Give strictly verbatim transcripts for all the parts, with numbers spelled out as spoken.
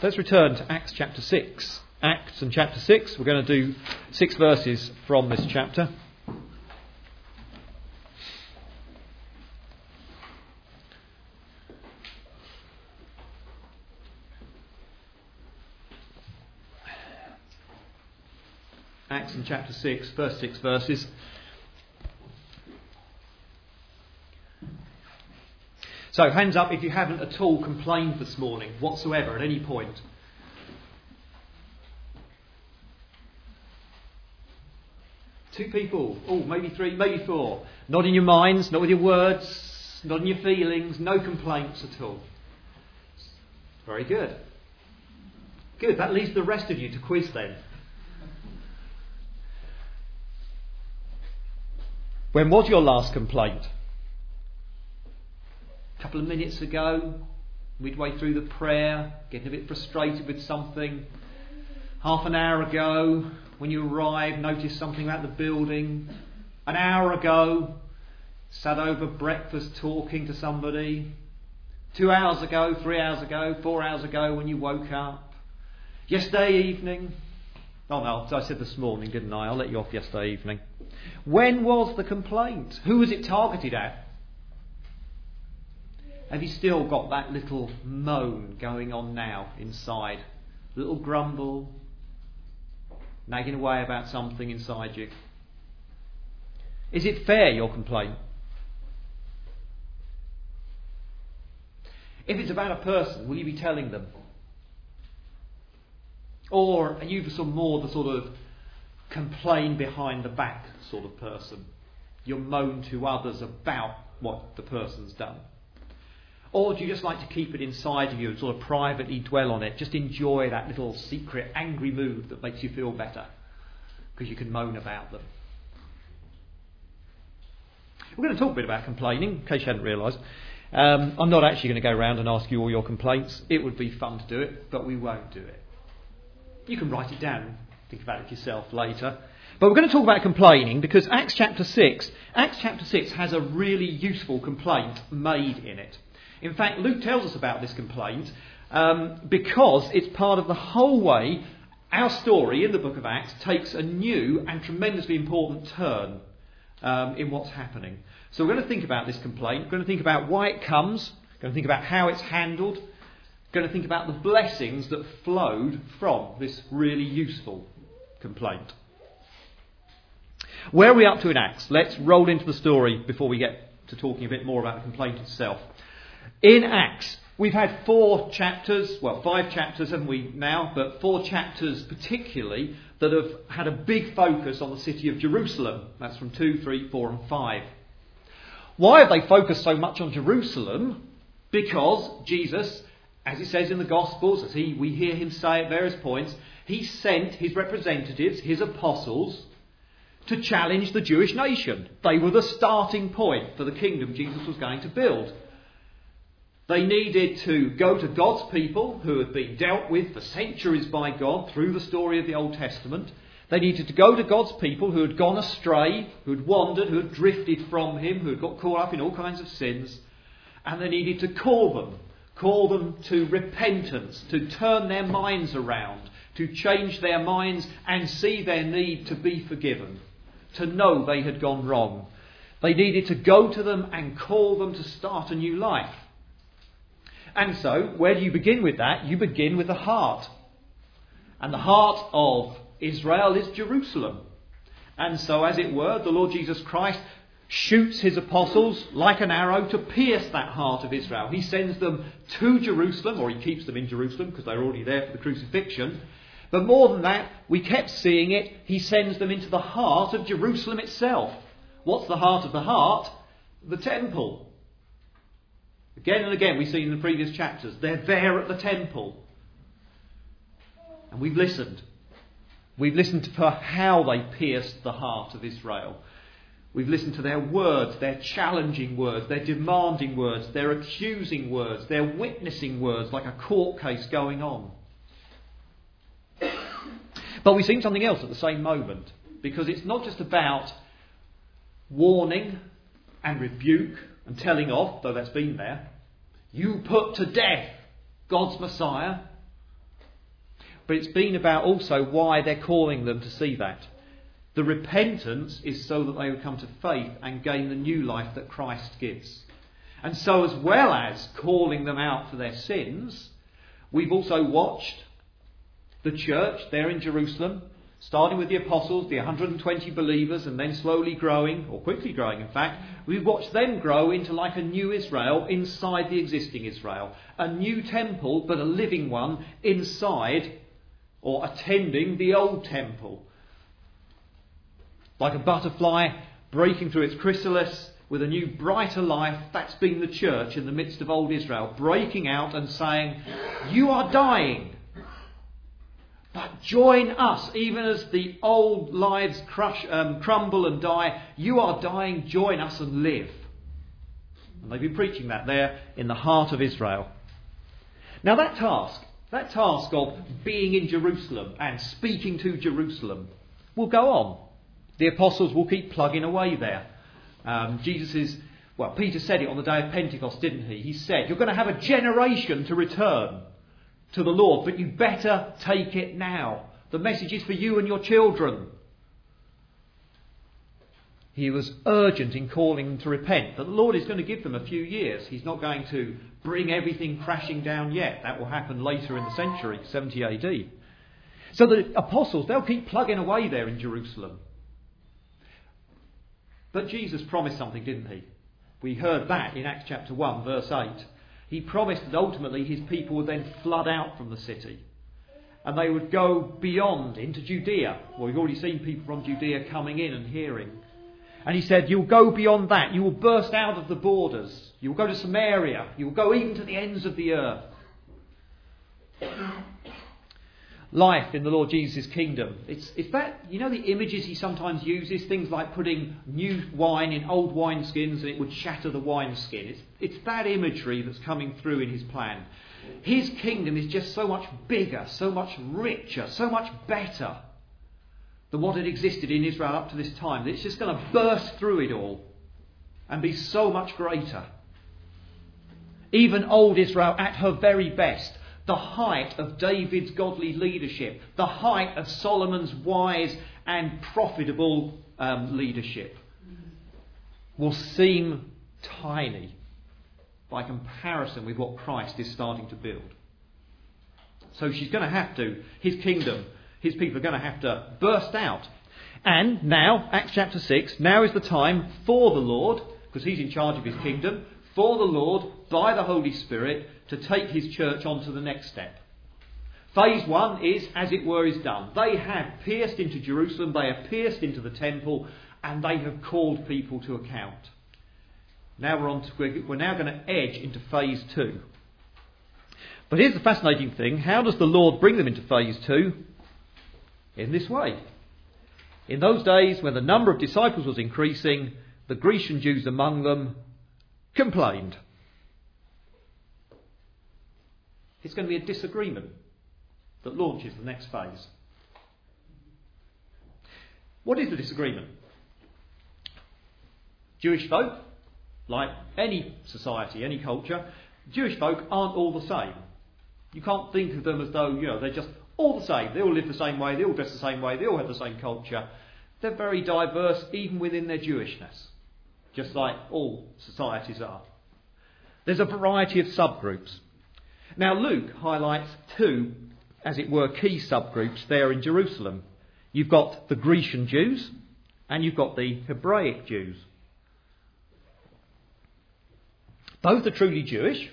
let's return to Acts chapter six. Acts and chapter six. We're going to do six verses from this chapter. Acts in chapter six, first six verses. So, hands up if you haven't at all complained this morning, whatsoever, at any point. Two people, oh, maybe three, maybe four. Not in your minds, not with your words, not in your feelings, no complaints at all. Very good. Good, that leaves the rest of you to quiz then. When was your last complaint? A couple of minutes ago, midway through the prayer, getting a bit frustrated with something. Half an hour ago, when you arrived, noticed something about the building. An hour ago, sat over breakfast talking to somebody. Two hours ago, three hours ago, four hours ago when you woke up. Yesterday evening. Oh no, I said this morning, didn't I? I'll let you off yesterday evening. When was the complaint? Who was it targeted at? Have you still got that little moan going on now inside? Little grumble, nagging away about something inside you. Is it fair, your complaint? If it's about a person, will you be telling them? Or are you some more the sort of complain behind the back sort of person? You'll moan to others about what the person's done. Or do you just like to keep it inside of you and sort of privately dwell on it? Just enjoy that little secret angry mood that makes you feel better because you can moan about them. We're going to talk a bit about complaining, in case you hadn't realised. Um, I'm not actually going to go around and ask you all your complaints. It would be fun to do it, but we won't do it. You can write it down, think about it yourself later. But we're going to talk about complaining because Acts chapter six, Acts chapter six has a really useful complaint made in it. In fact, Luke tells us about this complaint um, because it's part of the whole way our story in the book of Acts takes a new and tremendously important turn um, in what's happening. So we're going to think about this complaint, we're going to think about why it comes, we're going to think about how it's handled, we're going to think about the blessings that flowed from this really useful complaint. Where are we up to in Acts? Let's roll into the story before we get to talking a bit more about the complaint itself. In Acts, we've had four chapters, well, five chapters, haven't we now, but four chapters particularly that have had a big focus on the city of Jerusalem. That's from two, three, four and five. Why have they focused so much on Jerusalem? Because Jesus, as it says in the Gospels, as he, we hear him say at various points, he sent his representatives, his apostles, to challenge the Jewish nation. They were the starting point for the kingdom Jesus was going to build. They needed to go to God's people who had been dealt with for centuries by God through the story of the Old Testament. They needed to go to God's people who had gone astray, who had wandered, who had drifted from him, who had got caught up in all kinds of sins. And they needed to call them, call them to repentance, to turn their minds around, to change their minds and see their need to be forgiven, to know they had gone wrong. They needed to go to them and call them to start a new life. And so, where do you begin with that? You begin with the heart. And the heart of Israel is Jerusalem. And so, as it were, the Lord Jesus Christ shoots his apostles like an arrow to pierce that heart of Israel. He sends them to Jerusalem, or he keeps them in Jerusalem because they're already there for the crucifixion. But more than that, we kept seeing it, he sends them into the heart of Jerusalem itself. What's the heart of the heart? The temple. Again and again we've seen in the previous chapters, they're there at the temple. And we've listened. We've listened for how they pierced the heart of Israel. We've listened to their words, their challenging words, their demanding words, their accusing words, their witnessing words, like a court case going on. But we've seen something else at the same moment, because it's not just about warning and rebuke and telling off, though that's been there. You put to death God's Messiah. but it's been about also why they're calling them to see that. The repentance is so that they would come to faith and gain the new life that Christ gives. And so, as well as calling them out for their sins, we've also watched the church there in Jerusalem, starting with the apostles, the one hundred twenty believers, and then slowly growing, or quickly growing in fact, we've watched them grow into like a new Israel inside the existing Israel. A new temple, but a living one inside, or attending the old temple. Like a butterfly breaking through its chrysalis with a new brighter life, that's been the church in the midst of old Israel, breaking out and saying, you are dying, but join us, even as the old lives crush, um, crumble and die, you are dying, join us and live. And they've been preaching that there in the heart of Israel. Now that task, that task of being in Jerusalem and speaking to Jerusalem will go on. The apostles will keep plugging away there. Um, Jesus is, well, Peter said it on the day of Pentecost, didn't he? He said, you're going to have a generation to return to the Lord, but you better take it now. The message is for you and your children. He was urgent in calling them to repent, but the Lord is going to give them a few years. He's not going to bring everything crashing down yet. That will happen later in the century, seventy A D. So the apostles, they'll keep plugging away there in Jerusalem. But Jesus promised something, didn't he? We heard that in Acts chapter one, verse eight. He promised that ultimately his people would then flood out from the city. And they would go beyond into Judea. Well, we've already seen people from Judea coming in and hearing. And he said, you'll go beyond that. You will burst out of the borders. You will go to Samaria. You will go even to the ends of the earth. Life in the Lord Jesus' kingdom. It's, it's that, you know, the images he sometimes uses, things like putting new wine in old wineskins and it would shatter the wineskin. It's, it's that imagery that's coming through in his plan. His kingdom is just so much bigger, so much richer, so much better than what had existed in Israel up to this time. It's just going to burst through it all and be so much greater. Even old Israel at her very best, the height of David's godly leadership, the height of Solomon's wise and profitable um, leadership, will seem tiny by comparison with what Christ is starting to build. So she's going to have to, his kingdom, his people are going to have to burst out. And now, Acts chapter six, now is the time for the Lord, because he's in charge of his kingdom, for the Lord, by the Holy Spirit, to take his church on to the next step. Phase one is, as it were, is done. They have pierced into Jerusalem, they have pierced into the temple, and they have called people to account. Now we're on to, we're now going to edge into phase two. But here's the fascinating thing. How does the Lord bring them into phase two? In this way. In those days, when the number of disciples was increasing, the Grecian Jews among them complained. It's going to be a disagreement that launches the next phase. What is the disagreement? Jewish folk, like any society, any culture, Jewish folk aren't all the same. You can't think of them as though, you know, they're just all the same. They all live the same way, they all dress the same way, they all have the same culture. They're very diverse even within their Jewishness, just like all societies are. There's a variety of subgroups. Now Luke highlights two, as it were, key subgroups there in Jerusalem. You've got the Grecian Jews and you've got the Hebraic Jews. Both are truly Jewish.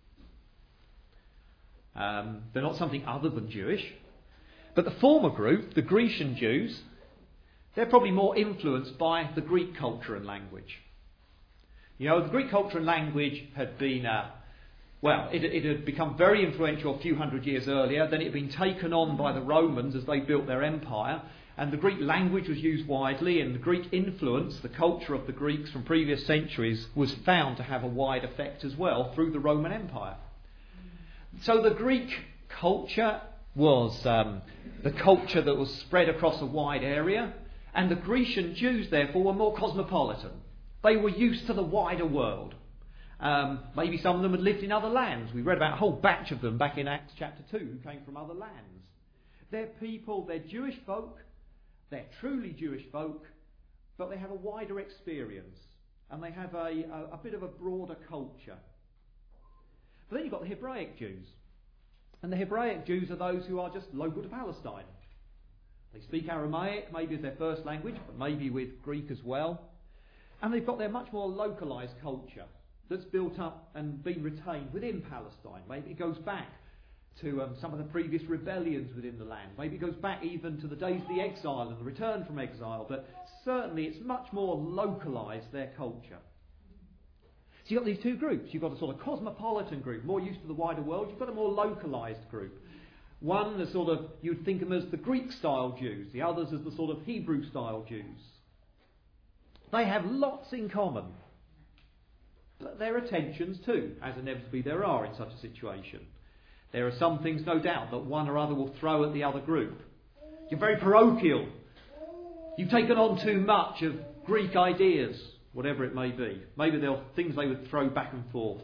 Um, they're not something other than Jewish. But the former group, the Grecian Jews, they're probably more influenced by the Greek culture and language. You know, the Greek culture and language had been, uh, well, it, it had become very influential a few hundred years earlier. Then it had been taken on by the Romans as they built their empire. And the Greek language was used widely, and the Greek influence, the culture of the Greeks from previous centuries, was found to have a wide effect as well through the Roman Empire. So the Greek culture was um, the culture that was spread across a wide area, and the Grecian Jews, therefore, were more cosmopolitan. They were used to the wider world. Um, maybe some of them had lived in other lands. We read about a whole batch of them back in Acts chapter two who came from other lands. They're people, they're Jewish folk, they're truly Jewish folk, but they have a wider experience and they have a, a, a bit of a broader culture. But then you've got the Hebraic Jews. And the Hebraic Jews are those who are just local to Palestine. They speak Aramaic, maybe as their first language, but maybe with Greek as well. And they've got their much more localised culture that's built up and been retained within Palestine. Maybe it goes back to um, some of the previous rebellions within the land. Maybe it goes back even to the days of the exile and the return from exile. But certainly it's much more localised, their culture. So you've got these two groups. You've got a sort of cosmopolitan group, more used to the wider world. You've got a more localised group. One, the sort of, you'd think of them as the Greek-style Jews. The others as the sort of Hebrew-style Jews. They have lots in common. But there are tensions too, as inevitably there are in such a situation. There are some things, no doubt, that one or other will throw at the other group. You're very parochial. You've taken on too much of Greek ideas, whatever it may be. Maybe there are things they would throw back and forth.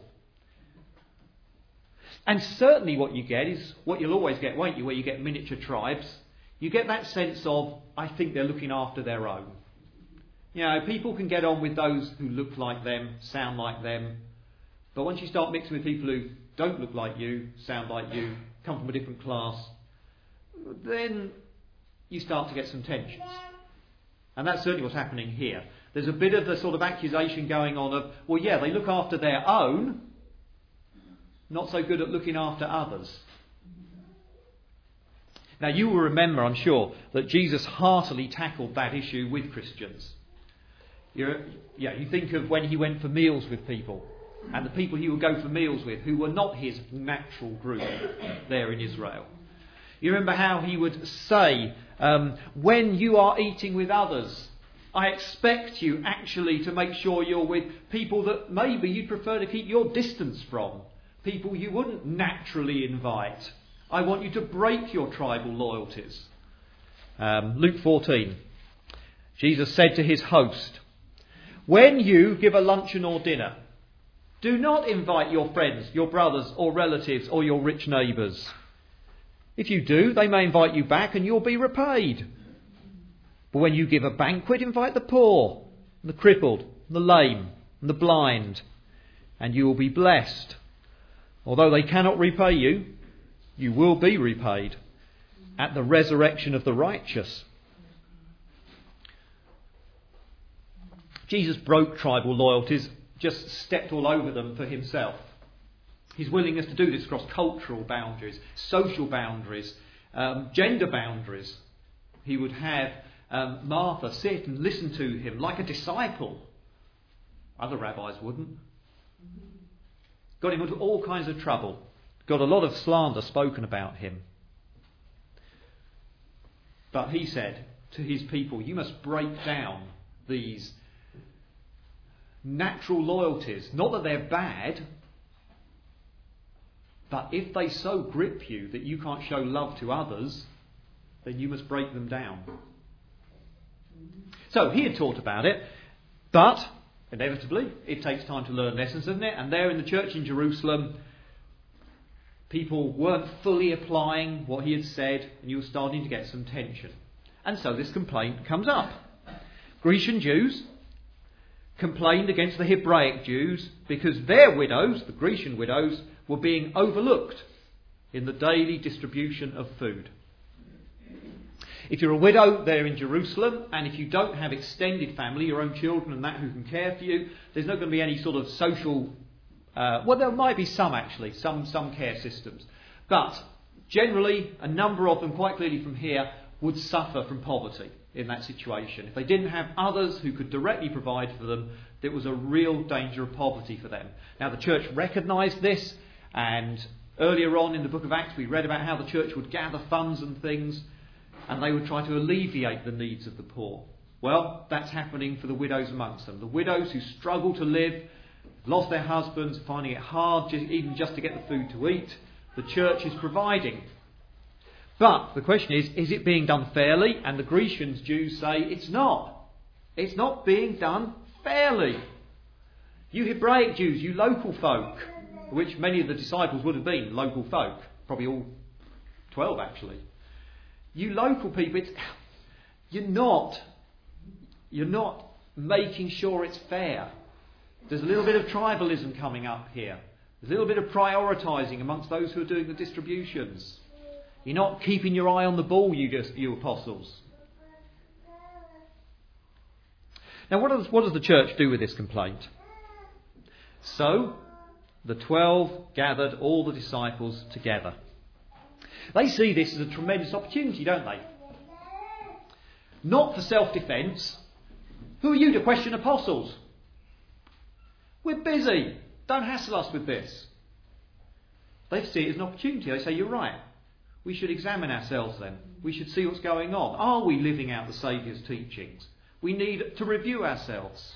And certainly what you get is what you'll always get, won't you, where you get miniature tribes. You get that sense of, I think they're looking after their own. You know, people can get on with those who look like them, sound like them. But once you start mixing with people who don't look like you, sound like you, come from a different class, then you start to get some tensions. And that's certainly what's happening here. There's a bit of the sort of accusation going on of, well, yeah, they look after their own, not so good at looking after others. Now, you will remember, I'm sure, that Jesus heartily tackled that issue with Christians. You're, yeah, you think of when he went for meals with people, and the people he would go for meals with who were not his natural group there in Israel. You remember how he would say, um, when you are eating with others, I expect you actually to make sure you're with people that maybe you'd prefer to keep your distance from, people you wouldn't naturally invite. I want you to break your tribal loyalties. Um, Luke fourteen, Jesus said to his host, when you give a luncheon or dinner, do not invite your friends, your brothers or relatives or your rich neighbours. If you do, they may invite you back and you'll be repaid. But when you give a banquet, invite the poor, and the crippled, and the lame, and the blind, and you will be blessed. Although they cannot repay you, you will be repaid at the resurrection of the righteous. Jesus broke tribal loyalties, just stepped all over them for himself. His willingness to do this across cultural boundaries, social boundaries, um, gender boundaries. He would have um, Martha sit and listen to him like a disciple. Other rabbis wouldn't. Got him into all kinds of trouble. Got a lot of slander spoken about him. But he said to his people, you must break down these natural loyalties. Not that they're bad, but if they so grip you that you can't show love to others, then you must break them down. So he had taught about it, but inevitably it takes time to learn lessons, doesn't it? And there in the church in Jerusalem, people weren't fully applying what he had said, and you were starting to get some tension. And so this complaint comes up. Grecian Jews complained against the Hebraic Jews because their widows, the Grecian widows, were being overlooked in the daily distribution of food. If you're a widow there in Jerusalem, and if you don't have extended family, your own children and that who can care for you, there's not going to be any sort of social... Uh, well, there might be some actually, some, some care systems. But generally, a number of them, quite clearly from here, would suffer from poverty in that situation. If they didn't have others who could directly provide for them, there was a real danger of poverty for them. Now, the church recognised this, and earlier on in the book of Acts we read about how the church would gather funds and things, and they would try to alleviate the needs of the poor. Well, that's happening for the widows amongst them. The widows who struggle to live, lost their husbands, finding it hard just, even just to get the food to eat, the church is providing. But the question is, is it being done fairly? And the Grecian Jews say it's not. It's not being done fairly. You Hebraic Jews, you local folk, which many of the disciples would have been local folk, probably all twelve actually. You local people, it's, you're not, you're not making sure it's fair. There's a little bit of tribalism coming up here. There's a little bit of prioritising amongst those who are doing the distributions. You're not keeping your eye on the ball, you, just, you apostles. Now, what does, what does the church do with this complaint? So, the twelve gathered all the disciples together. They see this as a tremendous opportunity, don't they? Not for self-defence. Who are you to question apostles? We're busy. Don't hassle us with this. They see it as an opportunity. They say, you're right. We should examine ourselves then. We should see what's going on. Are we living out the Saviour's teachings? We need to review ourselves.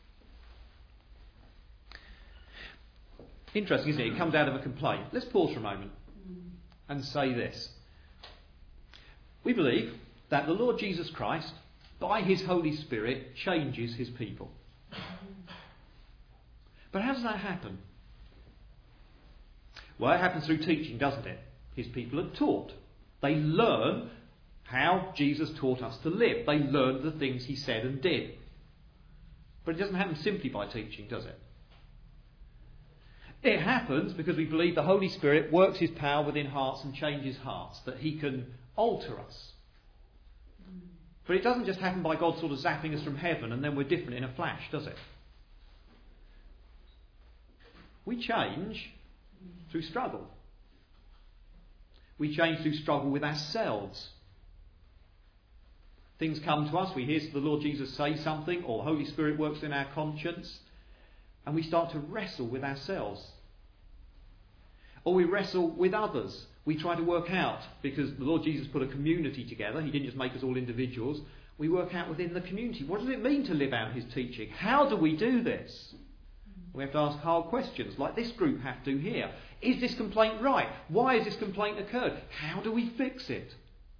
Interesting, isn't it? It comes out of a complaint. Let's pause for a moment and say this. We believe that the Lord Jesus Christ, by his Holy Spirit, changes his people. But how does that happen? Well, it happens through teaching, doesn't it? His people are taught. They learn how Jesus taught us to live. They learn the things he said and did. But it doesn't happen simply by teaching, does it? It happens because we believe the Holy Spirit works his power within hearts and changes hearts, that he can alter us. But it doesn't just happen by God sort of zapping us from heaven and then we're different in a flash, does it? We change through struggle. We change through struggle with ourselves. Things come to us, we hear the Lord Jesus say something, or the Holy Spirit works in our conscience, and we start to wrestle with ourselves. Or we wrestle with others. We try to work out, because the Lord Jesus put a community together, he didn't just make us all individuals, we work out within the community. What does it mean to live out his teaching? How do we do this? We have to ask hard questions, like this group have to here. Is this complaint right? Why has this complaint occurred? How do we fix it?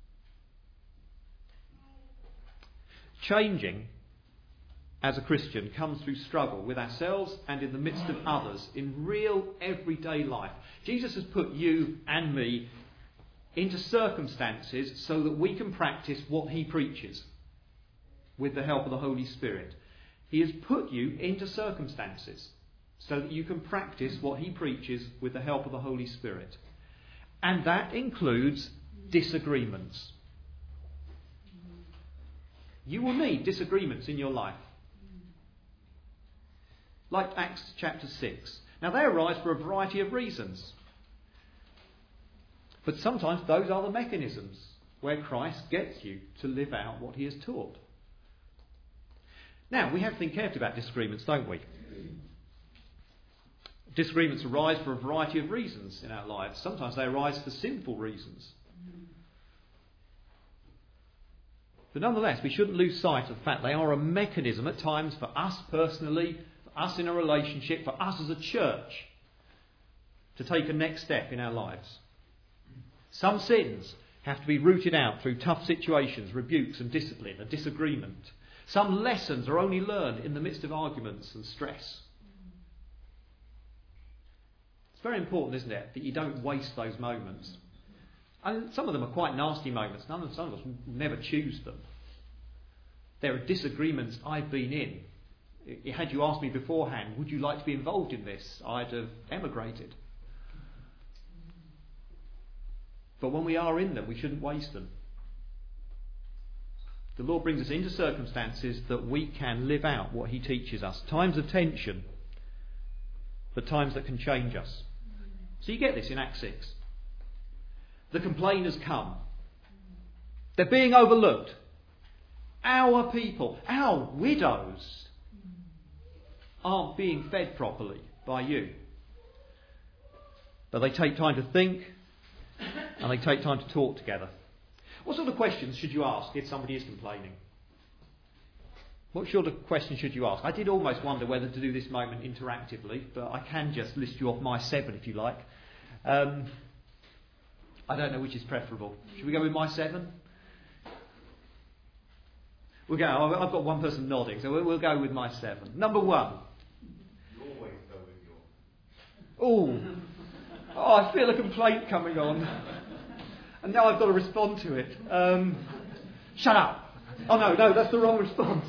Changing as a Christian comes through struggle with ourselves and in the midst of others in real everyday life. Jesus has put you and me into circumstances so that we can practice what he preaches with the help of the Holy Spirit. He has put you into circumstances so that you can practice what he preaches with the help of the Holy Spirit. And that includes disagreements. You will need disagreements in your life. Like Acts chapter six. Now they arise for a variety of reasons. But sometimes those are the mechanisms where Christ gets you to live out what he has taught. Now, we have to think carefully about disagreements, don't we? Disagreements arise for a variety of reasons in our lives. Sometimes they arise for sinful reasons. But nonetheless, we shouldn't lose sight of the fact they are a mechanism at times for us personally, for us in a relationship, for us as a church to take a next step in our lives. Some sins have to be rooted out through tough situations, rebukes and discipline, a disagreement. Some lessons are only learned in the midst of arguments and stress. It's very important, isn't it, that you don't waste those moments. And some of them are quite nasty moments. None of, some of us never choose them. There are disagreements I've been in. Had you asked me beforehand, would you like to be involved in this? I'd have emigrated. But when we are in them, we shouldn't waste them. The Lord brings us into circumstances that we can live out what he teaches us. Times of tension, but times that can change us. So you get this in Acts six. The complainers come. They're being overlooked. Our people, our widows, aren't being fed properly by you. But they take time to think and they take time to talk together. What sort of questions should you ask if somebody is complaining? What sort of questions should you ask? I did almost wonder whether to do this moment interactively, but I can just list you off my seven if you like. Um, I don't know which is preferable. Should we go with my seven? We'll go. I've got one person nodding, so we'll, we'll go with my seven. Number one. You always go with your. Oh, oh, I feel a complaint coming on. And now I've got to respond to it. Um, shut up. Oh no, no, that's the wrong response.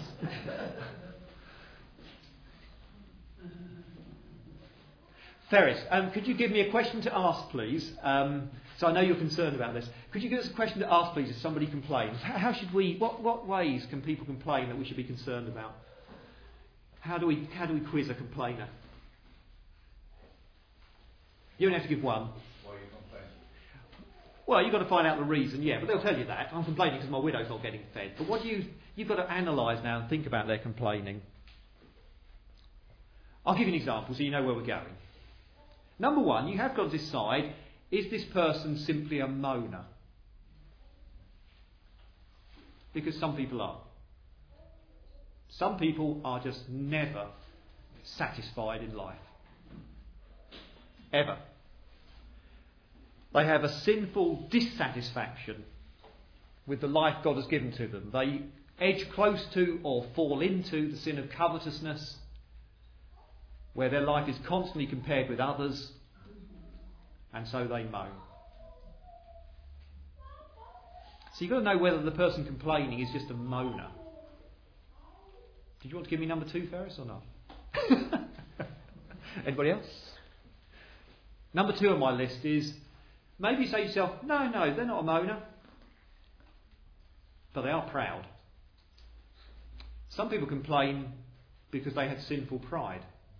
Ferris, um, could you give me a question to ask, please? Um, so I know you're concerned about this. Could you give us a question to ask, please, if somebody complains? How, how should we? What, what ways can people complain that we should be concerned about? How do we? How do we quiz a complainer? You don't have to give one. Why are you complaining? Well, you've got to find out the reason, yeah, but they'll tell you that. I'm complaining because my widow's not getting fed. But what do you? You've got to analyse now and think about their complaining. I'll give you an example so you know where we're going. Number one, you have got to decide, is this person simply a moaner? Because some people are. Some people are just never satisfied in life. Ever. They have a sinful dissatisfaction with the life God has given to them. They edge close to or fall into the sin of covetousness, where their life is constantly compared with others, and so they moan. So you've got to know whether the person complaining is just a moaner. Did you want to give me number two, Ferris, or not? Anybody else? Number two on my list is, maybe you say to yourself, no, no, they're not a moaner, but they are proud. Some people complain because they have sinful pride.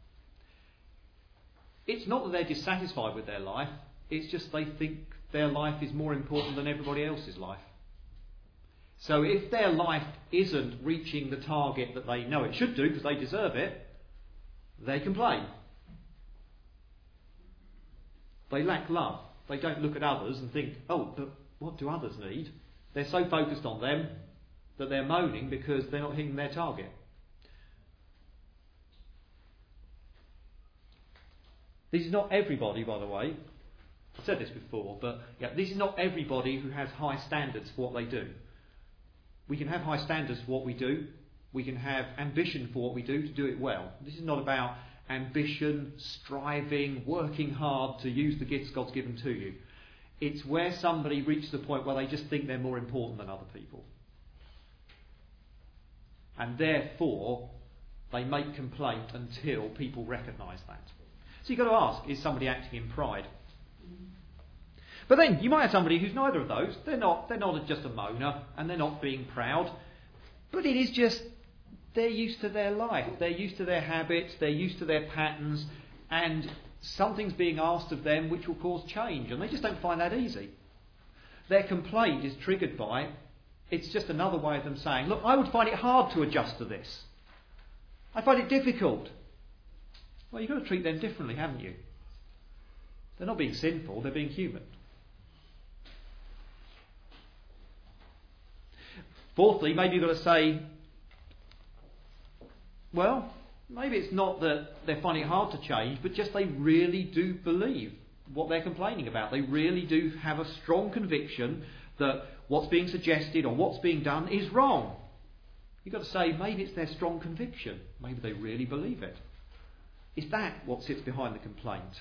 It's not that they're dissatisfied with their life, it's just they think their life is more important than everybody else's life. So if their life isn't reaching the target that they know it should do because they deserve it, they complain. They lack love. They don't look at others and think, oh, but what do others need? They're so focused on them that they're moaning because they're not hitting their target. This is not everybody, by the way. I've said this before, but yeah, this is not everybody who has high standards for what they do. We can have high standards for what we do. We can have ambition for what we do to do it well. This is not about ambition, striving, working hard to use the gifts God's given to you. It's where somebody reaches the point where they just think they're more important than other people. And therefore, they make complaint until people recognise that. So you've got to ask, is somebody acting in pride? But then you might have somebody who's neither of those. They're not, they're not just a moaner and they're not being proud. But it is just, they're used to their life. They're used to their habits. They're used to their patterns. And something's being asked of them which will cause change. And they just don't find that easy. Their complaint is triggered by, it's just another way of them saying, look, I would find it hard to adjust to this. I find it difficult. Well, you've got to treat them differently, haven't you? They're not being sinful, they're being human. Fourthly, maybe you've got to say, well, maybe it's not that they're finding it hard to change, but just they really do believe what they're complaining about. They really do have a strong conviction that what's being suggested or what's being done is wrong. You've got to say, maybe it's their strong conviction. Maybe they really believe it. Is that what sits behind the complaint?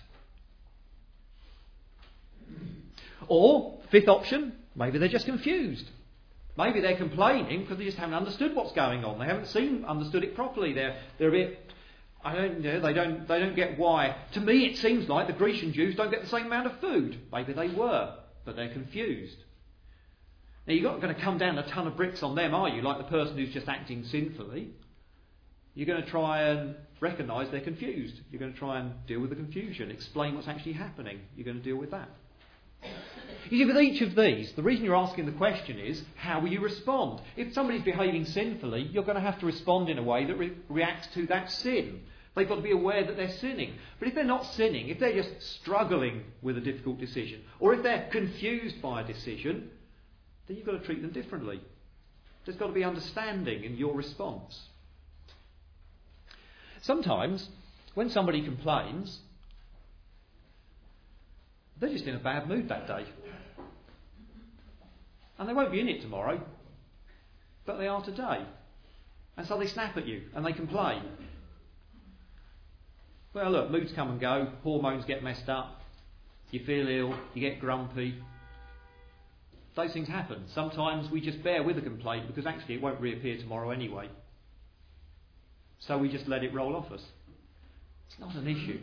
Or, fifth option, maybe they're just confused. Maybe they're complaining because they just haven't understood what's going on. They haven't seen, understood it properly. They're, they're a bit, I don't know, they don't, they don't get why. To me it seems like the Grecian Jews don't get the same amount of food. Maybe they were, but they're confused. Now you're not going to come down a ton of bricks on them, are you, like the person who's just acting sinfully? You're going to try and recognise they're confused. You're going to try and deal with the confusion, explain what's actually happening. You're going to deal with that. You see, with each of these, the reason you're asking the question is, how will you respond? If somebody's behaving sinfully, you're going to have to respond in a way that re- reacts to that sin. They've got to be aware that they're sinning. But if they're not sinning, if they're just struggling with a difficult decision, or if they're confused by a decision, then you've got to treat them differently. There's got to be understanding in your response. Sometimes, when somebody complains, they're just in a bad mood that day. And they won't be in it tomorrow, but they are today. And so they snap at you and they complain. Well, look, moods come and go, hormones get messed up, you feel ill, you get grumpy. Those things happen. Sometimes we just bear with a complaint because actually it won't reappear tomorrow anyway. So we just let it roll off us. It's not an issue.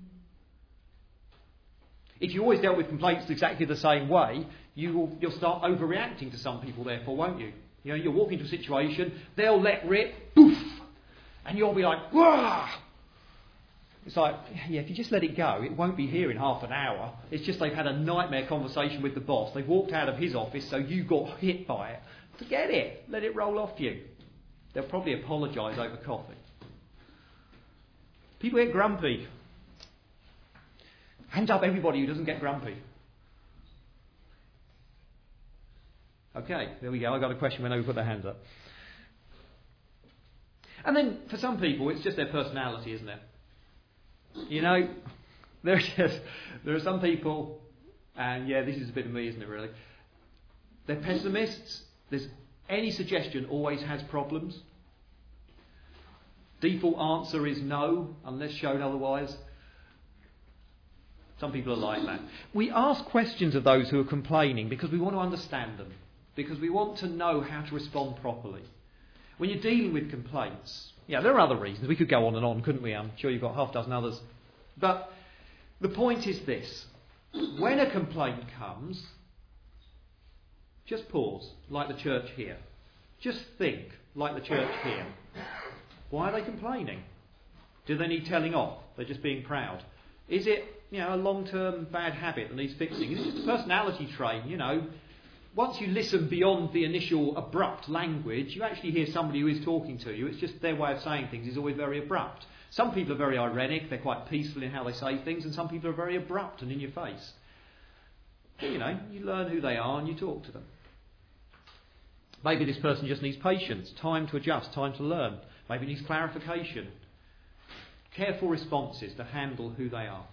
If you always dealt with complaints exactly the same way, you will, you'll start overreacting to some people therefore, won't you? You know, you'll walk into a situation, they'll let rip, poof, and you'll be like, wah! It's like, yeah, if you just let it go, it won't be here in half an hour. It's just they've had a nightmare conversation with the boss. They've walked out of his office, so you got hit by it. Forget it. Let it roll off you. They'll probably apologise over coffee. People get grumpy. Hands up everybody who doesn't get grumpy. Okay, there we go. I got a question when they put their hands up. And then for some people, it's just their personality, isn't it? You know, there's just, there are some people, and yeah, this is a bit of me, isn't it, really? They're pessimists. There's any suggestion always has problems. Default answer is no, unless shown otherwise. Some people are like that. We ask questions of those who are complaining because we want to understand them, because we want to know how to respond properly. When you're dealing with complaints, yeah, there are other reasons. We could go on and on, couldn't we? I'm sure you've got half a dozen others. But the point is this. When a complaint comes, just pause, like the church here. Just think, like the church here. Why are they complaining? Do they need telling off? They're just being proud. Is it, you know, a long-term bad habit that needs fixing? Is it just a personality trait, you know? Once you listen beyond the initial abrupt language, you actually hear somebody who is talking to you. It's just their way of saying things is always very abrupt. Some people are very ironic, they're quite peaceful in how they say things, and some people are very abrupt and in your face. But, you know, you learn who they are and you talk to them. Maybe this person just needs patience, time to adjust, time to learn. Maybe needs clarification. Careful responses to handle who they are.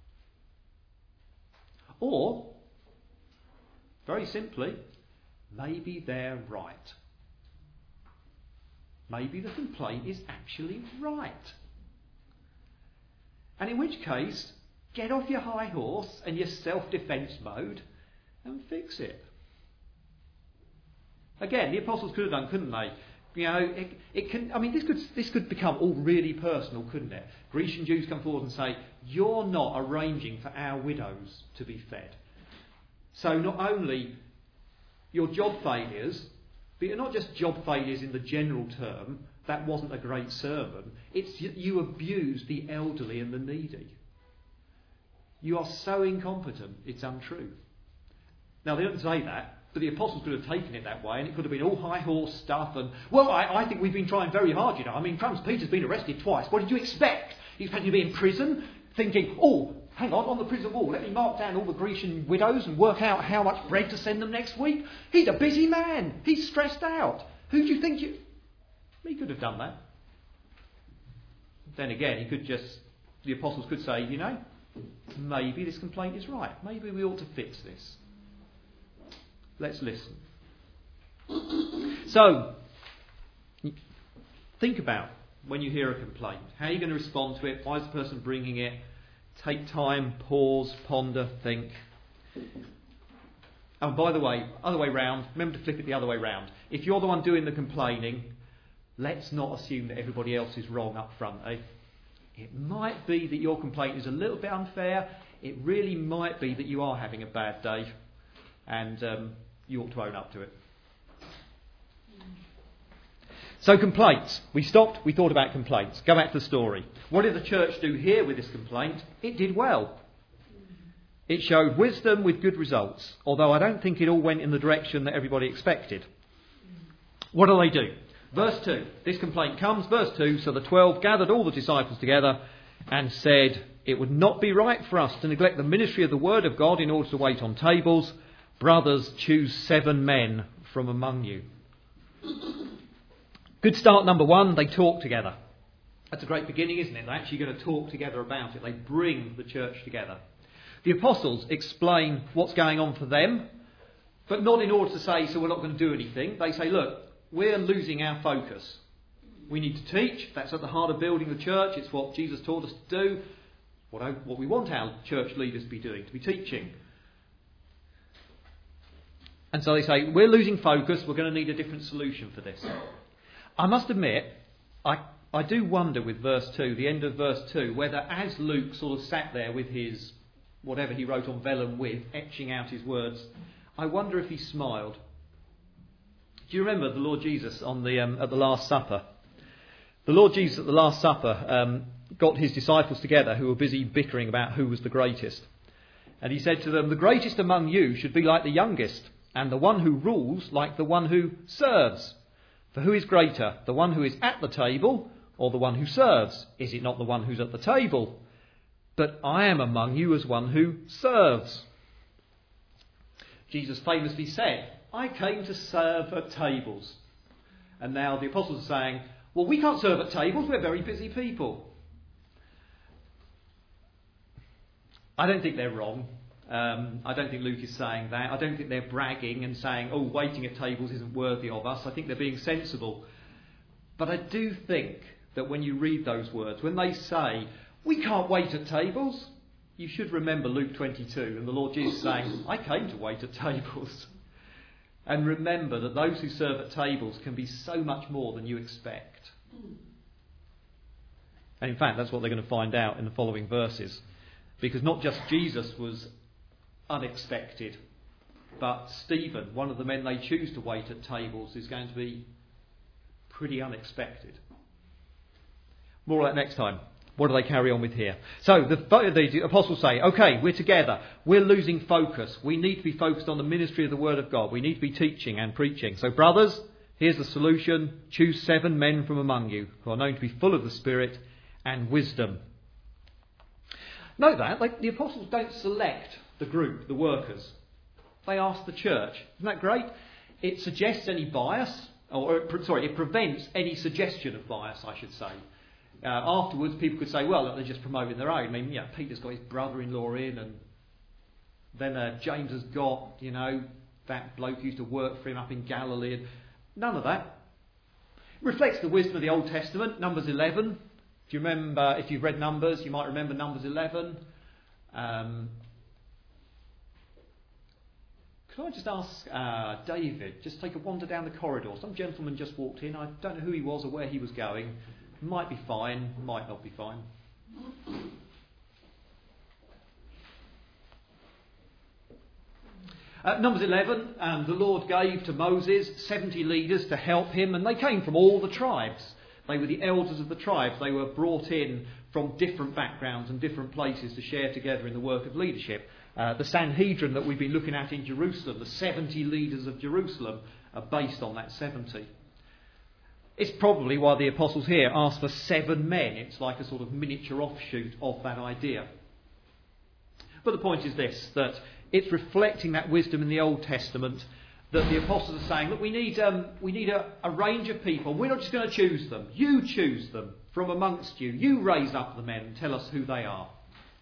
Or, very simply, maybe they're right. Maybe the complaint is actually right. And in which case, get off your high horse and your self-defence mode and fix it. Again, the apostles could have done, couldn't they? You know, it, it can. I mean, this could this could become all really personal, couldn't it? Grecian Jews come forward and say, "You're not arranging for our widows to be fed. So not only your job failures, but you're not just job failures in the general term. That wasn't a great sermon. It's you abuse the elderly and the needy. You are so incompetent, it's untrue." Now they don't say that. But the apostles could have taken it that way, and it could have been all high horse stuff. And, well, I, I think we've been trying very hard, you know. I mean, Crumbs Peter's been arrested twice. What did you expect? He expected to be in prison, thinking, oh, hang on, on the prison wall, let me mark down all the Grecian widows and work out how much bread to send them next week. He's a busy man. He's stressed out. Who do you think you... He could have done that. Then again, he could just... The apostles could say, you know, maybe this complaint is right. Maybe we ought to fix this. Let's listen. So, think about when you hear a complaint. How are you going to respond to it? Why is the person bringing it? Take time, pause, ponder, think. Oh, by the way, other way round. Remember to flip it the other way round. If you're the one doing the complaining, let's not assume that everybody else is wrong up front. Eh? It might be that your complaint is a little bit unfair. It really might be that you are having a bad day. And um, you ought to own up to it. So complaints. We stopped, we thought about complaints. Go back to the story. What did the church do here with this complaint? It did well. It showed wisdom with good results, although I don't think it all went in the direction that everybody expected. What do they do? Verse two. This complaint comes. Verse two. So the twelve gathered all the disciples together and said, "It would not be right for us to neglect the ministry of the word of God in order to wait on tables. Brothers, choose seven men from among you." Good start, number one, they talk together. That's a great beginning, isn't it? They're actually going to talk together about it. They bring the church together. The apostles explain what's going on for them, but not in order to say, so we're not going to do anything. They say, look, we're losing our focus. We need to teach. That's at the heart of building the church. It's what Jesus taught us to do. What, I, what we want our church leaders to be doing, to be teaching. And so they say, we're losing focus, we're going to need a different solution for this. I must admit, I, I do wonder with verse two, the end of verse two, whether as Luke sort of sat there with his, whatever he wrote on vellum with, etching out his words, I wonder if he smiled. Do you remember the Lord Jesus on the um, at the Last Supper? The Lord Jesus at the Last Supper um, got his disciples together who were busy bickering about who was the greatest. And he said to them, the greatest among you should be like the youngest, and the one who rules like the one who serves. For who is greater, the one who is at the table or the one who serves? Is it not the one who's at the table? But I am among you as one who serves. Jesus famously said, I came to serve at tables. And now the apostles are saying, well, we can't serve at tables, we're very busy people. I don't think they're wrong. Um, I don't think Luke is saying that. I don't think they're bragging and saying, oh, waiting at tables isn't worthy of us. I think they're being sensible. But I do think that when you read those words, when they say, we can't wait at tables, you should remember Luke twenty-two and the Lord Jesus saying, I came to wait at tables. And remember that those who serve at tables can be so much more than you expect. And in fact, that's what they're going to find out in the following verses. Because not just Jesus was unexpected, but Stephen, one of the men they choose to wait at tables, is going to be pretty unexpected. More on that next time. What do they carry on with here? So the, the apostles say, okay, we're together. We're losing focus. We need to be focused on the ministry of the Word of God. We need to be teaching and preaching. So brothers, here's the solution. Choose seven men from among you who are known to be full of the Spirit and wisdom. Note that, like, the apostles don't select the group, the workers. They ask the church. Isn't that great? It suggests any bias, or, or sorry, it prevents any suggestion of bias, I should say. Uh, afterwards, people could say, well, they're just promoting their own. I mean, yeah, Peter's got his brother-in-law in, and then uh, James has got, you know, that bloke who used to work for him up in Galilee. And none of that. It reflects the wisdom of the Old Testament. Numbers eleven. Do you remember, if you've read Numbers, you might remember Numbers eleven. Um, could I just ask uh, David, just take a wander down the corridor? Some gentleman just walked in. I don't know who he was or where he was going. Might be fine, might not be fine. Uh, Numbers eleven, um, the Lord gave to Moses seventy leaders to help him, and they came from all the tribes. They were the elders of the tribes. They were brought in from different backgrounds and different places to share together in the work of leadership. Uh, the Sanhedrin that we've been looking at in Jerusalem, the seventy leaders of Jerusalem, are based on that seventy. It's probably why the apostles here ask for seven men. It's like a sort of miniature offshoot of that idea. But the point is this, that it's reflecting that wisdom in the Old Testament, that the apostles are saying, look, we need um, we need a, a range of people. We're not just going to choose them. You choose them from amongst you. You raise up the men and tell us who they are.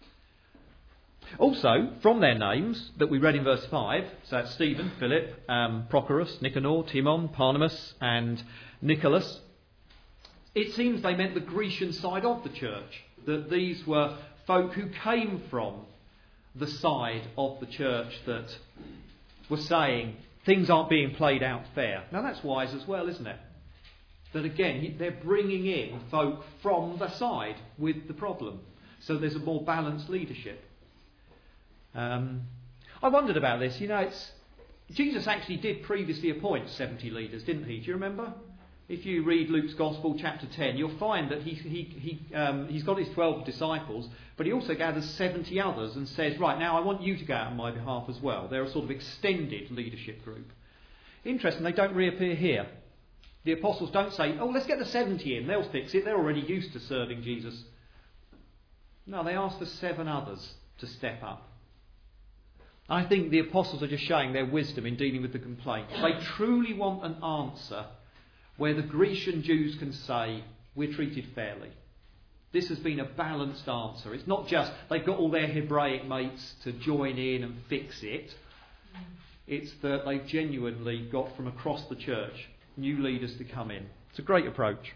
Also, from their names that we read in verse five, so that's Stephen, Philip, um, Prochorus, Nicanor, Timon, Parmenas and Nicholas, it seems they meant the Grecian side of the church, that these were folk who came from the side of the church that were saying things aren't being played out fair. Now that's wise as well, isn't it? That again, they're bringing in folk from the side with the problem, so there's a more balanced leadership. Um, I wondered about this. You know, it's Jesus actually did previously appoint seventy leaders, didn't he? Do you remember? If you read Luke's Gospel, chapter ten, you'll find that he, he, he, um, he's got his twelve disciples, but he also gathers seventy others and says, right, now I want you to go out on my behalf as well. They're a sort of extended leadership group. Interesting, they don't reappear here. The apostles don't say, oh, let's get the seventy in, they'll fix it. They're already used to serving Jesus. No, they ask for seven others to step up. I think the apostles are just showing their wisdom in dealing with the complaint. They truly want an answer where the Grecian Jews can say, we're treated fairly. This has been a balanced answer. It's not just they've got all their Hebraic mates to join in and fix it. It's that they've genuinely got from across the church new leaders to come in. It's a great approach.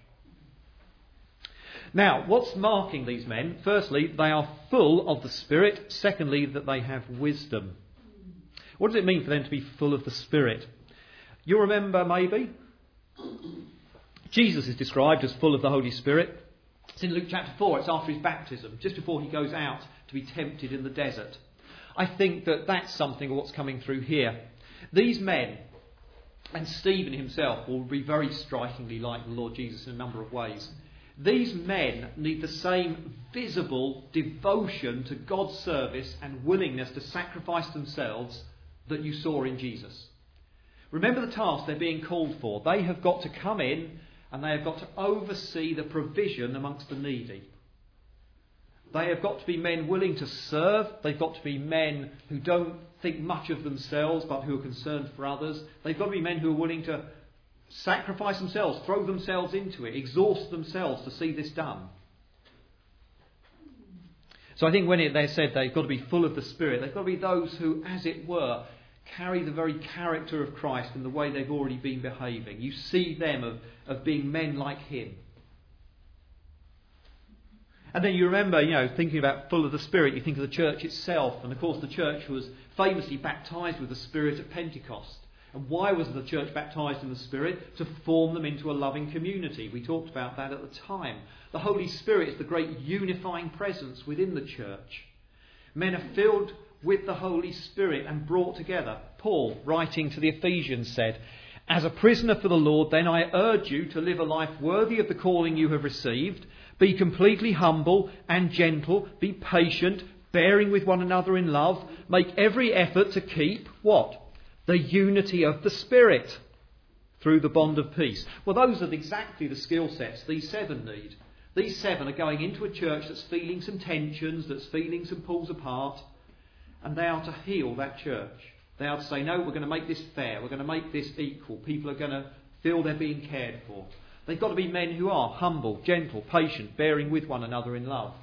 Now, what's marking these men? Firstly, they are full of the Spirit. Secondly, that they have wisdom. What does it mean for them to be full of the Spirit? You'll remember, maybe, Jesus is described as full of the Holy Spirit. It's in Luke chapter four. It's after his baptism, just before he goes out to be tempted in the desert. I think that that's something of what's coming through here. These men, and Stephen himself, will be very strikingly like the Lord Jesus in a number of ways. These men need the same visible devotion to God's service and willingness to sacrifice themselves that you saw in Jesus. Remember the task they're being called for. They have got to come in and they have got to oversee the provision amongst the needy. They have got to be men willing to serve. They've got to be men who don't think much of themselves but who are concerned for others. They've got to be men who are willing to sacrifice themselves, throw themselves into it, exhaust themselves to see this done. So I think when it, they said they've got to be full of the Spirit, they've got to be those who, as it were, carry the very character of Christ in the way they've already been behaving. You see them of, of being men like him. And then you remember, you know, thinking about full of the Spirit, you think of the church itself. And of course the church was famously baptised with the Spirit at Pentecost. And why was the church baptised in the Spirit? To form them into a loving community. We talked about that at the time. The Holy Spirit is the great unifying presence within the church. Men are filled with the Holy Spirit and brought together. Paul, writing to the Ephesians, said, "As a prisoner for the Lord, then I urge you to live a life worthy of the calling you have received. Be completely humble and gentle. Be patient, bearing with one another in love. Make every effort to keep," what? "The unity of the Spirit through the bond of peace." Well, those are exactly the skill sets these seven need. These seven are going into a church that's feeling some tensions, that's feeling some pulls apart, and they are to heal that church. They are to say, no, we're going to make this fair, we're going to make this equal. People are going to feel they're being cared for. They've got to be men who are humble, gentle, patient, bearing with one another in love.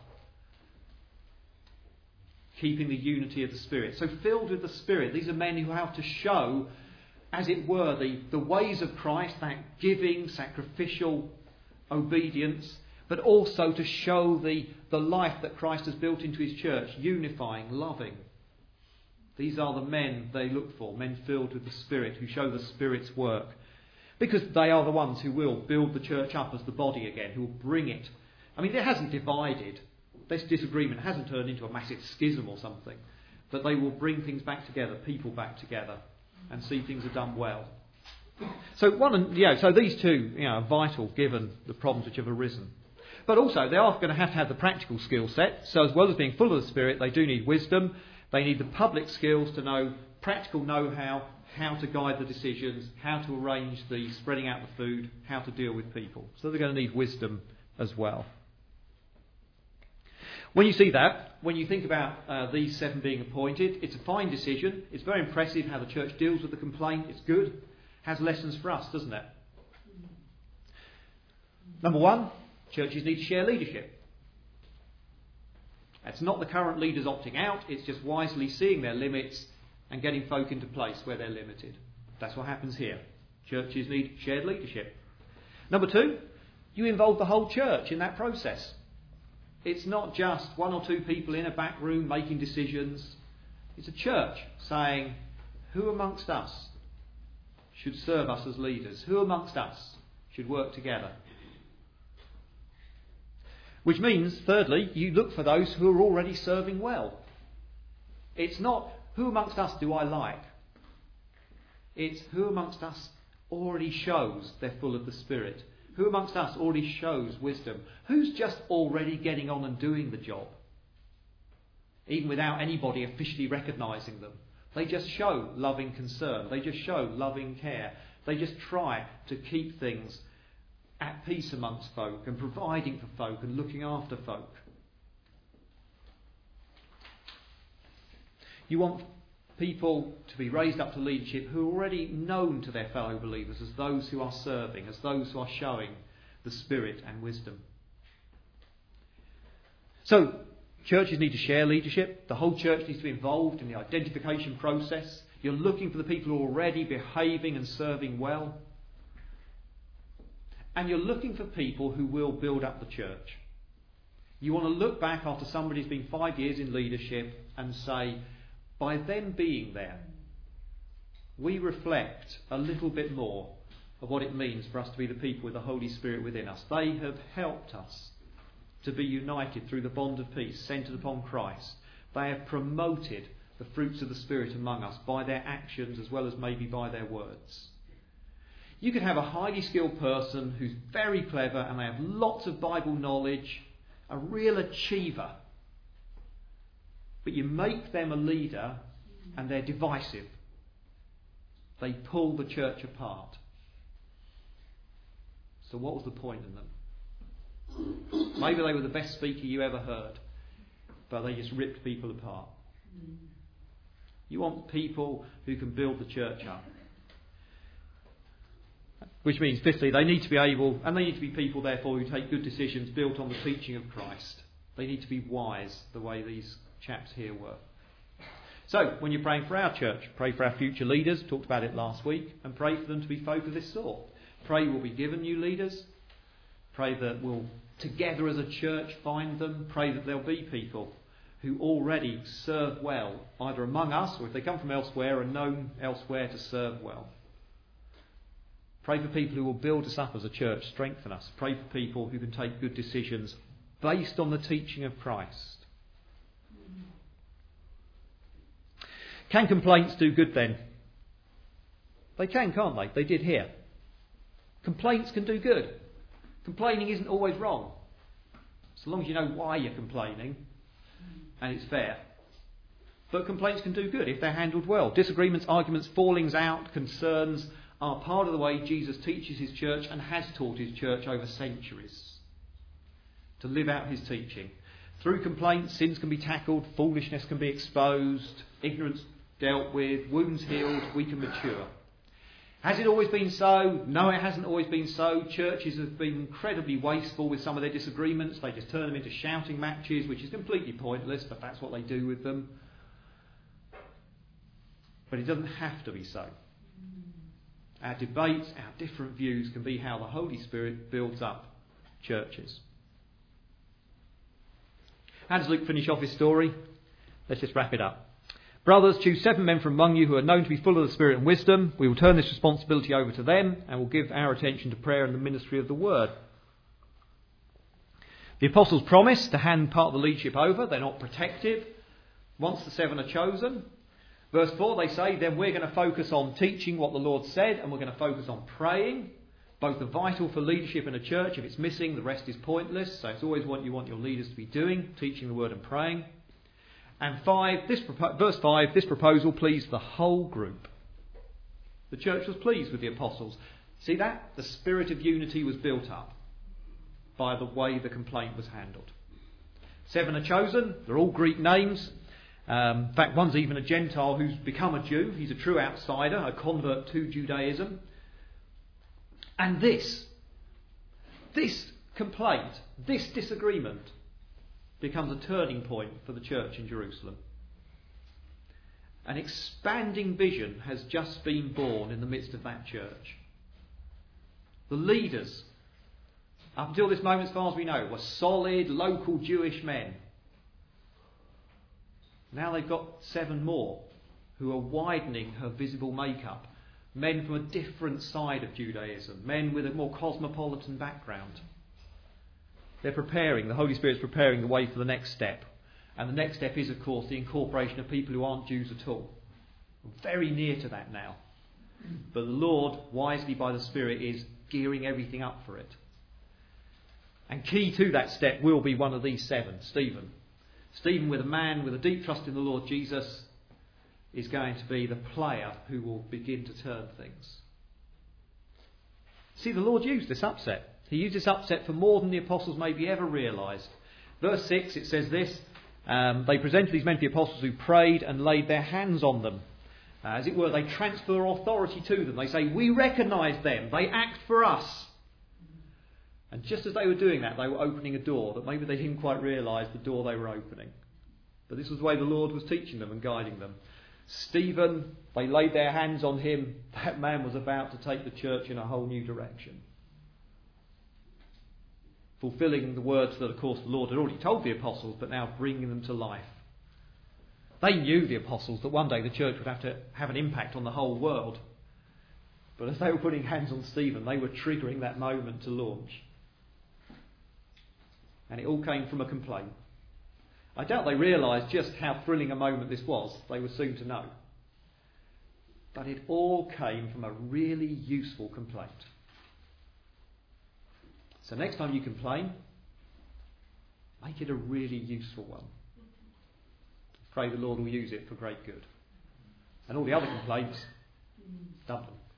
Keeping the unity of the Spirit. So filled with the Spirit, these are men who have to show, as it were, the, the ways of Christ, that giving, sacrificial obedience, but also to show the, the life that Christ has built into his church, unifying, loving. These are the men they look for, men filled with the Spirit, who show the Spirit's work. Because they are the ones who will build the church up as the body again, who will bring it. I mean, it hasn't divided. This disagreement hasn't turned into a massive schism or something. But they will bring things back together, people back together, and see things are done well. So one, you know, so these two, you know, are vital given the problems which have arisen. But also, they are going to have to have the practical skill set. So as well as being full of the Spirit, they do need wisdom. They need the public skills to know practical know-how, how to guide the decisions, how to arrange the spreading out the food, how to deal with people. So they're going to need wisdom as well. When you see that, when you think about uh, these seven being appointed, it's a fine decision. It's very impressive how the church deals with the complaint. It's good. Has lessons for us, doesn't it? Number one, churches need to share leadership. It's not the current leaders opting out. It's just wisely seeing their limits and getting folk into place where they're limited. That's what happens here. Churches need shared leadership. Number two, you involve the whole church in that process. It's not just one or two people in a back room making decisions. It's a church saying, who amongst us should serve us as leaders? Who amongst us should work together? Which means, thirdly, you look for those who are already serving well. It's not, who amongst us do I like? It's, who amongst us already shows they're full of the Spirit? Who amongst us already shows wisdom? Who's just already getting on and doing the job? Even without anybody officially recognising them. They just show loving concern. They just show loving care. They just try to keep things at peace amongst folk and providing for folk and looking after folk. You want people to be raised up to leadership who are already known to their fellow believers as those who are serving, as those who are showing the Spirit and wisdom. So, churches need to share leadership. The whole church needs to be involved in the identification process. You're looking for the people who are already behaving and serving well. And you're looking for people who will build up the church. You want to look back after somebody's been five years in leadership and say, by them being there, we reflect a little bit more of what it means for us to be the people with the Holy Spirit within us. They have helped us to be united through the bond of peace centred upon Christ. They have promoted the fruits of the Spirit among us by their actions as well as maybe by their words. You could have a highly skilled person who's very clever and they have lots of Bible knowledge, a real achiever, but you make them a leader and they're divisive. They pull the church apart. So what was the point in them? Maybe they were the best speaker you ever heard, but they just ripped people apart. You want people who can build the church up. Which means, fifthly, they need to be able, and they need to be people, therefore, who take good decisions built on the teaching of Christ. They need to be wise, the way these chaps here were. So, when you're praying for our church, pray for our future leaders, talked about it last week, and pray for them to be folk of this sort. Pray we'll be given new leaders. Pray that we'll, together as a church, find them. Pray that there'll be people who already serve well, either among us, or if they come from elsewhere, are known elsewhere to serve well. Pray for people who will build us up as a church, strengthen us. Pray for people who can take good decisions based on the teaching of Christ. Can complaints do good then? They can, can't they? They did here. Complaints can do good. Complaining isn't always wrong, so long as you know why you're complaining and it's fair. But complaints can do good if they're handled well. Disagreements, arguments, fallings out, concerns are part of the way Jesus teaches his church and has taught his church over centuries to live out his teaching. Through complaints, sins can be tackled, foolishness can be exposed, ignorance dealt with, wounds healed, we can mature. Has it always been so? No, it hasn't always been so. Churches have been incredibly wasteful with some of their disagreements. They just turn them into shouting matches, which is completely pointless, but that's what they do with them. But it doesn't have to be so. Our debates, our different views can be how the Holy Spirit builds up churches. How does Luke finish off his story? Let's just wrap it up. Brothers, choose seven men from among you who are known to be full of the Spirit and wisdom. We will turn this responsibility over to them and will give our attention to prayer and the ministry of the word. The apostles promise to hand part of the leadership over. They're not protective. Once the seven are chosen, verse four, they say, then we're going to focus on teaching what the Lord said and we're going to focus on praying. Both are vital for leadership in a church. If it's missing, the rest is pointless. So it's always what you want your leaders to be doing, teaching the word and praying. And five, this verse five, this proposal pleased the whole group. The church was pleased with the apostles. See that? The spirit of unity was built up by the way the complaint was handled. Seven are chosen. They're all Greek names. Um, in fact, one's even a Gentile who's become a Jew. He's a true outsider, a convert to Judaism. And this, this complaint, this disagreement becomes a turning point for the church in Jerusalem. An expanding vision has just been born in the midst of that church. The leaders, up until this moment, as far as we know, were solid, local Jewish men. Now they've got seven more who are widening her visible makeup. Men from a different side of Judaism. Men with a more cosmopolitan background. They're preparing, the Holy Spirit's preparing the way for the next step. And the next step is, of course, the incorporation of people who aren't Jews at all. We're very near to that now. But the Lord, wisely by the Spirit, is gearing everything up for it. And key to that step will be one of these seven, Stephen. Stephen, with a man with a deep trust in the Lord Jesus, is going to be the player who will begin to turn things. See, the Lord used this upset. He used this upset for more than the apostles maybe ever realised. Verse six, it says this, um, they presented these men to the apostles who prayed and laid their hands on them. Uh, as it were, they transfer authority to them. They say, we recognise them. They act for us. And just as they were doing that, they were opening a door that maybe they didn't quite realise the door they were opening. But this was the way the Lord was teaching them and guiding them. Stephen, they laid their hands on him. That man was about to take the church in a whole new direction. Fulfilling the words that, of course, the Lord had already told the apostles, but now bringing them to life. They knew, the apostles, that one day the church would have to have an impact on the whole world. But as they were putting hands on Stephen, they were triggering that moment to launch. And it all came from a complaint. I doubt they realised just how thrilling a moment this was. They were soon to know. But it all came from a really useful complaint. So next time you complain, make it a really useful one. Pray the Lord will use it for great good. And all the other complaints, dump them.